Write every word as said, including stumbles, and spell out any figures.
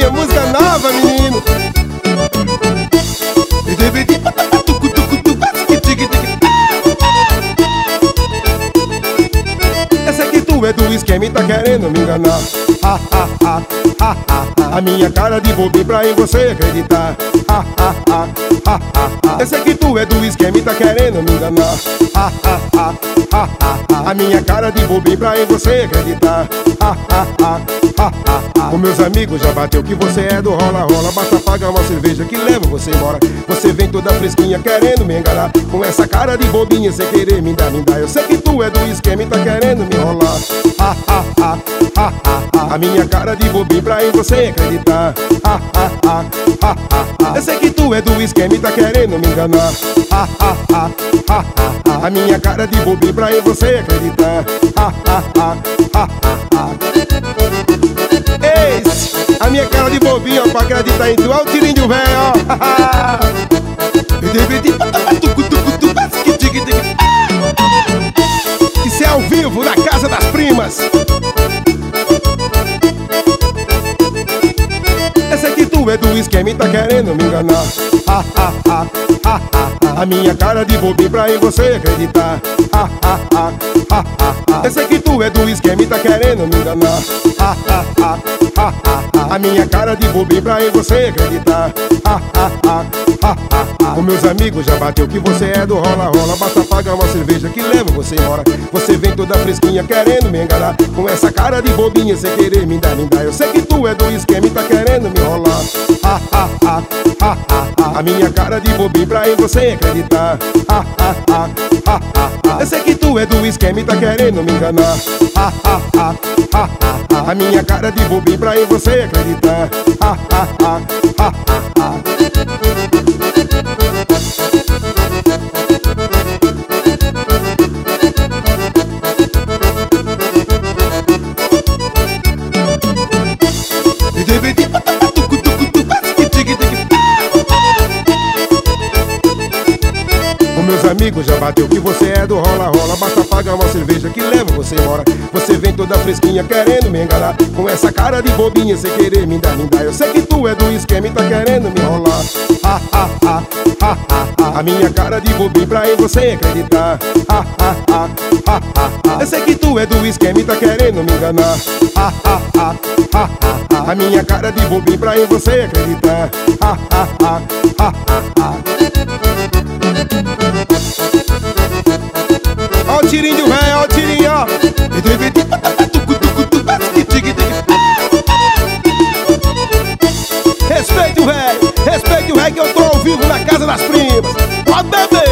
minha música nova, menino. Essa aqui tu é do esquema e tá querendo me enganar. Ha, ha, ha, ha, ha, ha. A minha cara de bobinho pra em você acreditar. Ha, ha, ha, ha, ha, ha. Essa aqui tu é do esquema e tá querendo me enganar. Ha, ha, ha, ha, ha, ha. A minha cara de bobinho pra em você acreditar. Ha, ha, ha, ha, ha, ha. Com meus amigos já bateu que você é do rola-rola. Basta pagar uma cerveja que leva você embora. Você vem toda fresquinha querendo me enganar. Com essa cara de bobinha sem querer me dar, me dar. Eu sei que tu é do esquema e tá querendo me enrolar. Ha, ha, ha, ha, ha, ha. A minha cara de bobinho pra em você acreditar. Ha, ha, ha, ha, ha, ha. Eu sei que tu é do esquema e tá querendo me enganar. Ha, ha, ha, ha, ha, ha. A minha cara de bobinho pra em você acreditar. Ha, ha, ha, ha, ha, ha. Eis a minha cara de bobinho, ó, pra acreditar em tu. Olha o tirinho velho, ó. Isso é ao vivo na casa das primas. Essa aqui tu é do esquema e tá querendo me enganar. Ha, ha, ha, ha, ha. A minha cara de bobinho pra em você acreditar. Ha, ha, ha, ha, ha. Essa aqui tu é do esquema e tá querendo me enganar. Ha, ha, ha, ha, ha. A minha cara de bobinho pra em você acreditar. Ha, ha, ha, ha, ha. Com meus amigos já bateu que você é do rola-rola. Basta pagar uma cerveja que leva você embora. Você vem toda fresquinha querendo me enganar. Com essa cara de bobinha sem querer me dar, me dar. Eu sei que tu é do esquema e tá querendo me enrolar. Ha, ha, ha, ha, ha, ha. A minha cara de bobinho pra em você acreditar. Ha, ha, ha, ha, ha, ha. Eu sei que tu é do esquema e tá querendo me enganar. Ha, ha, ha, ha, ha, ha. A minha cara de bobinho pra em você acreditar. Ha, ha, ha, ha, ha, ha. Meus amigos já bateu que você é do rola-rola. Basta pagar uma cerveja que leva você embora. Você vem toda fresquinha querendo me enganar. Com essa cara de bobinha sem querer me dar, me dar. Eu sei que tu é do esquema e tá querendo me enrolar. Ha, ha, ha, ha, ha, ha. A minha cara de bobinho pra em você acreditar. Ha, ha, ha, ha, ha, ha. Eu sei que tu é do esquema e tá querendo me enganar. Ha, ha, ha, ha, ha, ha. A minha cara de bobinho pra em você acreditar. Ha, ha, ha, ha, ha, ha. Ó o tirinho velho, ó o tirinho, ó. Respeite o velho, respeite o velho que eu tô ao vivo na casa das primas. Pode beber.